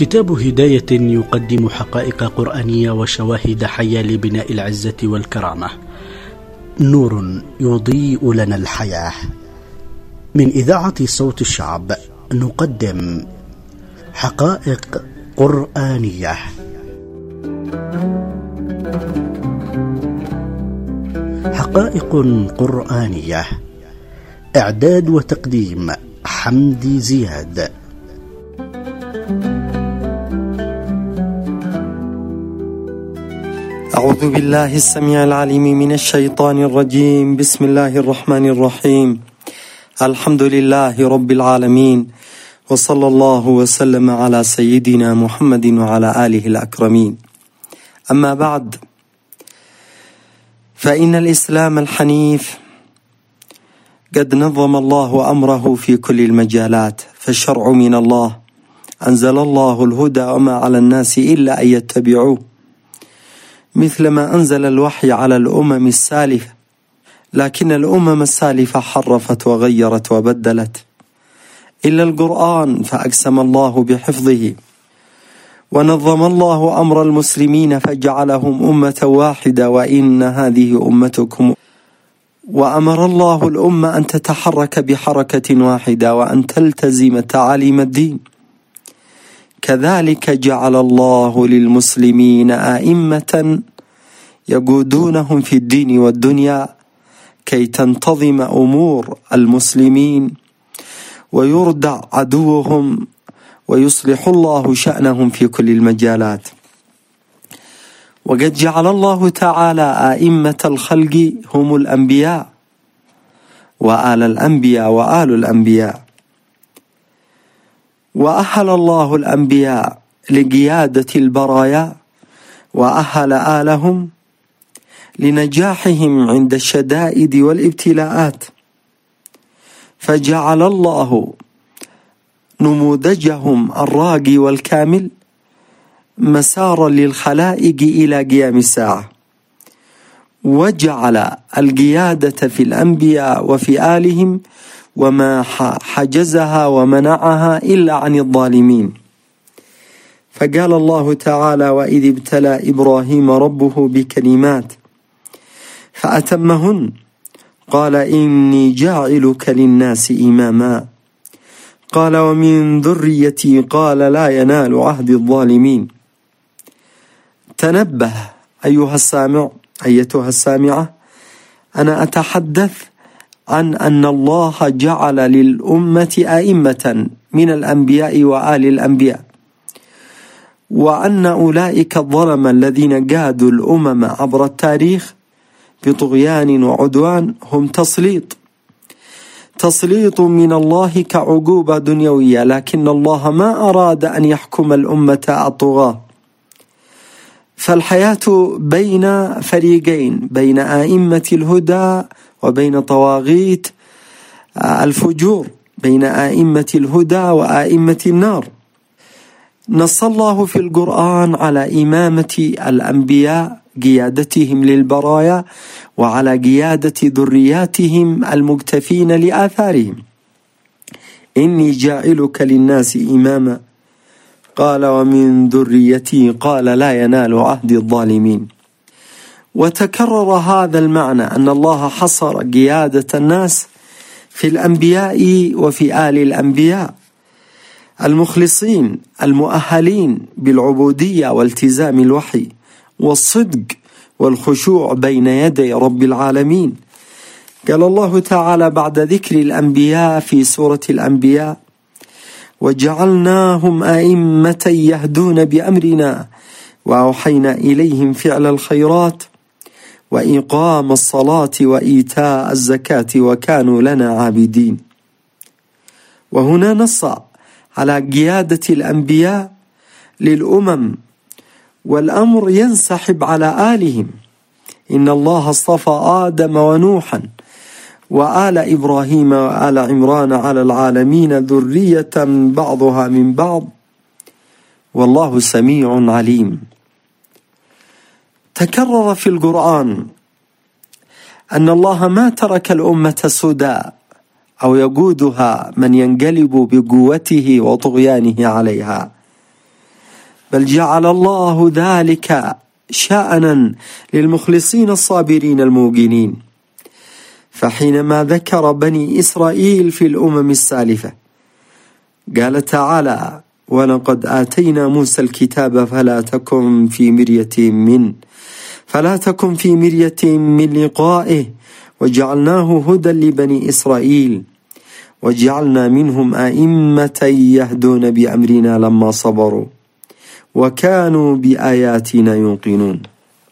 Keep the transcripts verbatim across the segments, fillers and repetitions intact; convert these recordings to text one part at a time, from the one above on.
كتاب هداية يقدم حقائق قرآنية وشواهد حية لبناء العزة والكرامة، نور يضيء لنا الحياة. من إذاعة صوت الشعب نقدم حقائق قرآنية. حقائق قرآنية، إعداد وتقديم حمدي زياد. أعوذ بالله السميع العليم من الشيطان الرجيم. بسم الله الرحمن الرحيم. الحمد لله رب العالمين، وصلى الله وسلم على سيدنا محمد وعلى آله الأكرمين. أما بعد، فإن الإسلام الحنيف قد نظم الله أمره في كل المجالات، فالشرع من الله، أنزل الله الهدى وما على الناس إلا أن يتبعوه، مثلما أنزل الوحي على الأمم السالفة، لكن الأمم السالفة حرفت وغيرت وبدلت، إلا القرآن فأقسم الله بحفظه، ونظم الله أمر المسلمين فجعلهم أمة واحدة، وإن هذه أمتكم، وأمر الله الأمة أن تتحرك بحركة واحدة وأن تلتزم تعاليم الدين. كذلك جعل الله للمسلمين أئمة يقودونهم في الدين والدنيا كي تنتظم أمور المسلمين ويردع عدوهم ويصلح الله شأنهم في كل المجالات. وقد جعل الله تعالى أئمة الخلق هم الأنبياء وآل الأنبياء وآل الأنبياء، وأهل الله الأنبياء لقيادة البرايا، وأهل آلهم لنجاحهم عند الشدائد والابتلاءات، فجعل الله نموذجهم الراقي والكامل مسارا للخلائق إلى قيام الساعة، وجعل القيادة في الأنبياء وفي آلهم وما حجزها ومنعها إلا عن الظالمين. فقال الله تعالى: وإذ ابتلى إبراهيم ربه بكلمات فأتمهن قال إني جاعلك للناس إماما قال ومن ذريتي قال لا ينال عهد الظالمين. تنبه أيها السامع، أيتها السامعة، أنا أتحدث عن أن الله جعل للأمة أئمة من الأنبياء وآل الأنبياء، وأن أولئك الظلم الذين قادوا الأمم عبر التاريخ بطغيان وعدوان هم تسليط تسليط من الله كعقوبة دنيوية، لكن الله ما أراد أن يحكم الأمة الطغاة. فالحياة بين فريقين، بين أئمة الهدى وبين طواغيت الفجور، بين أئمة الهدى وأئمة النار. نص الله في القرآن على إمامة الأنبياء، قيادتهم للبرايا، وعلى قيادة ذرياتهم المكتفين لآثارهم. إني جاعلك للناس إماما قال ومن ذريتي قال لا ينال عهد الظالمين. وتكرر هذا المعنى أن الله حصر قيادة الناس في الأنبياء وفي آل الأنبياء المخلصين المؤهلين بالعبودية والتزام الوحي والصدق والخشوع بين يدي رب العالمين. قال الله تعالى بعد ذكر الأنبياء في سورة الأنبياء: وجعلناهم أئمة يهدون بأمرنا وأوحينا إليهم فعل الخيرات وإقام الصلاة وإيتاء الزكاة وكانوا لنا عابدين. وهنا نص على قيادة الأنبياء للأمم، والأمر ينسحب على آلهم. إن الله اصطفى آدم ونوحا وآل إبراهيم وآل عمران على العالمين ذرية بعضها من بعض والله سميع عليم. تكرر في القرآن أن الله ما ترك الأمة سدى أو يقودها من ينقلب بقوته وطغيانه عليها، بل جعل الله ذلك شأنا للمخلصين الصابرين الموقنين. فحينما ذكر بني إسرائيل في الأمم السالفة قال تعالى: ولقد آتينا موسى الكتاب فلا تكن في مرية من فلا تكن في مرية من لقائه وجعلناه هدى لبني إسرائيل وجعلنا منهم أئمة يهدون بأمرنا لما صبروا وكانوا بآياتنا يوقنون.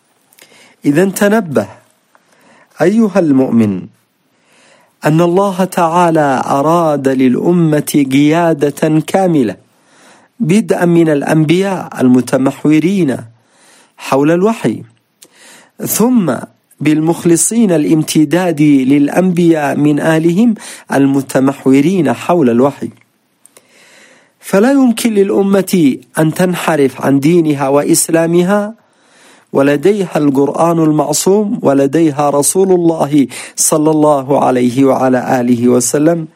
إذن تنبه أيها المؤمن أن الله تعالى أراد للأمة قيادة كاملة، بدءا من الأنبياء المتمحورين حول الوحي، ثم بالمخلصين الامتداد للأنبياء من آلهم المتمحورين حول الوحي. فلا يمكن للأمة أن تنحرف عن دينها وإسلامها ولديها القرآن المعصوم ولديها رسول الله صلى الله عليه وعلى آله وسلم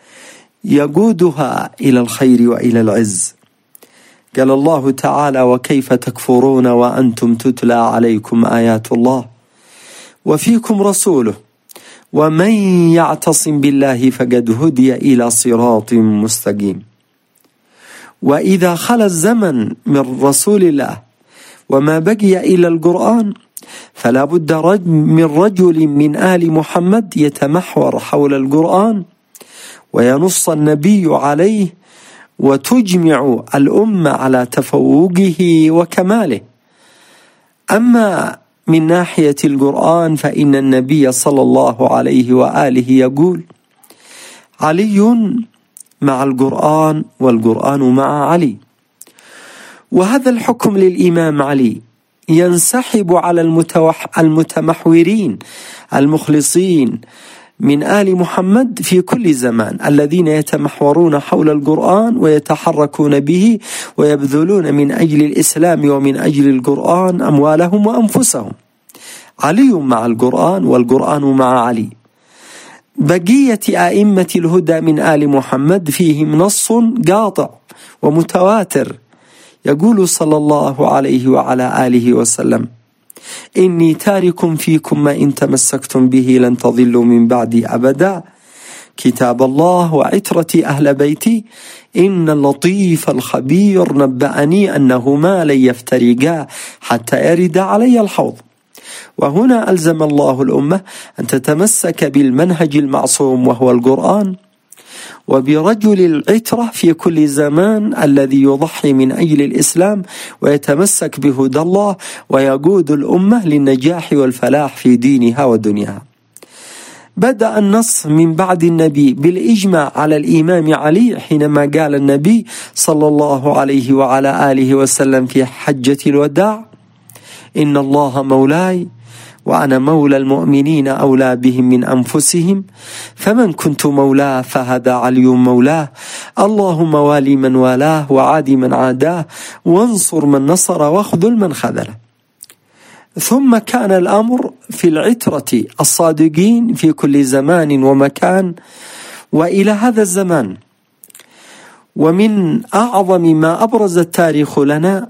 يقودها إلى الخير وإلى العز. قال الله تعالى: وكيف تكفرون وأنتم تتلى عليكم آيات الله وفيكم رسوله ومن يعتصم بالله فقد هدي إلى صراط مستقيم. وإذا خلى الزمن من رسول الله وما بقي إلى القرآن فلا بد من رجل من آل محمد يتمحور حول القرآن وينص النبي عليه وتجمع الأمة على تفوقه وكماله. أما من ناحية القرآن فإن النبي صلى الله عليه وآله يقول: علي مع القرآن والقرآن مع علي. وهذا الحكم للإمام علي ينسحب على المتوح المتمحورين المخلصين من آل محمد في كل زمان الذين يتمحورون حول القرآن ويتحركون به ويبذلون من أجل الإسلام ومن أجل القرآن أموالهم وأنفسهم. علي مع القرآن والقرآن مع علي. بقية أئمة الهدى من آل محمد فيهم نص قاطع ومتواتر يقول صلى الله عليه وعلى آله وسلم: إني تارك فيكم ما إن تمسكتم به لن تضلوا من بعدي أبدا، كتاب الله وعترتي أهل بيتي، إن اللطيف الخبير نبأني أنهما لن يفترقا حتى يرد علي الحوض. وهنا ألزم الله الأمة أن تتمسك بالمنهج المعصوم وهو القرآن، وبرجل العترة في كل زمان الذي يضحي من أجل الإسلام ويتمسك بهدى الله ويقود الأمة للنجاح والفلاح في دينها ودنياها. بدأ النص من بعد النبي بالإجماع على الإمام علي حينما قال النبي صلى الله عليه وعلى آله وسلم في حجة الوداع: إن الله مولاي وأنا مولى المؤمنين أولى بهم من أنفسهم، فمن كنت مولاه فهذا علي مولاه، اللهم والي من والاه وعادي من عاداه وانصر من نصر واخذل من خذله. ثم كان الأمر في العترة الصادقين في كل زمان ومكان وإلى هذا الزمان. ومن أعظم ما أبرز التاريخ لنا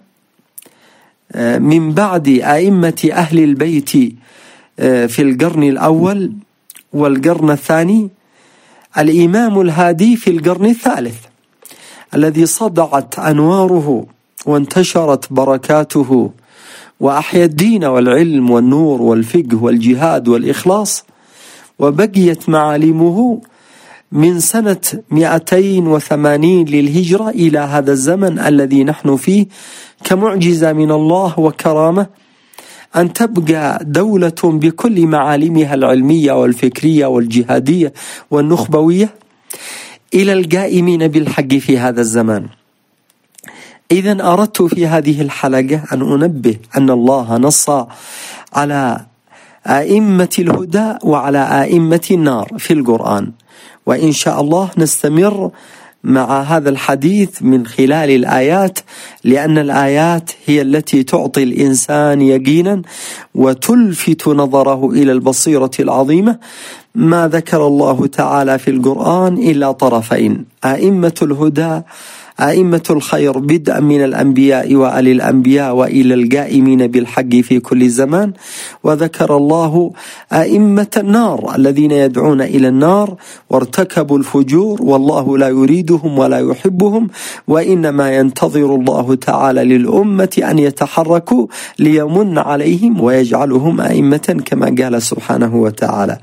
من بعد أئمة أهل البيت في القرن الأول والقرن الثاني الإمام الهادي في القرن الثالث الذي صدعت أنواره وانتشرت بركاته وأحيا الدين والعلم والنور والفقه والجهاد والإخلاص، وبقيت معالمه من سنة مئتين وثمانين للهجرة إلى هذا الزمن الذي نحن فيه كمعجزة من الله وكرامة أن تبقى دولة بكل معالمها العلمية والفكرية والجهادية والنخبوية إلى القائمين بالحق في هذا الزمان. إذن أردت في هذه الحلقة أن أنبه أن الله نص على أئمة الهدى وعلى أئمة النار في القرآن، وإن شاء الله نستمر مع هذا الحديث من خلال الآيات، لأن الآيات هي التي تعطي الإنسان يقينا وتلفت نظره إلى البصيرة العظيمة. ما ذكر الله تعالى في القرآن إلا طرفين: أئمة الهدى أئمة الخير بدءا من الأنبياء وآل الأنبياء وإلى القائمين بالحق في كل زمان. وذكر الله أئمة النار الذين يدعون إلى النار وارتكبوا الفجور، والله لا يريدهم ولا يحبهم، وإنما ينتظر الله تعالى للأمة أن يتحركوا ليمن عليهم ويجعلهم أئمة كما قال سبحانه وتعالى.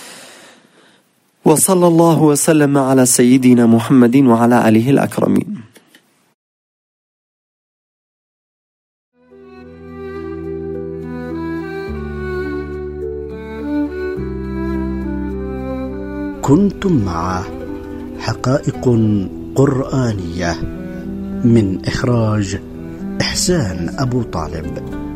وصلى الله وسلم على سيدنا محمد وعلى آله الأكرمين. كنتم مع حقائق قرآنية من إخراج إحسان أبو طالب.